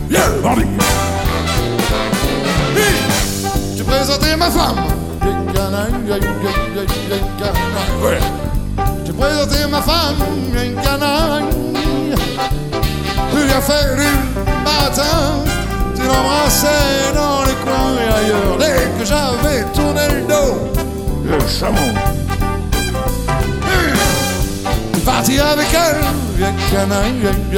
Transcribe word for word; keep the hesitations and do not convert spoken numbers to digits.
Viens, bandit. J'ai présenté ma femme. Ouais. J'ai présenté ma femme, une canaille. Je lui ai fait du matin. Tu l'embrassais dans les coins et ailleurs. Dès que j'avais tourné le dos, Le chamon. je suis parti avec elle. Viens, canaille, viens, viens.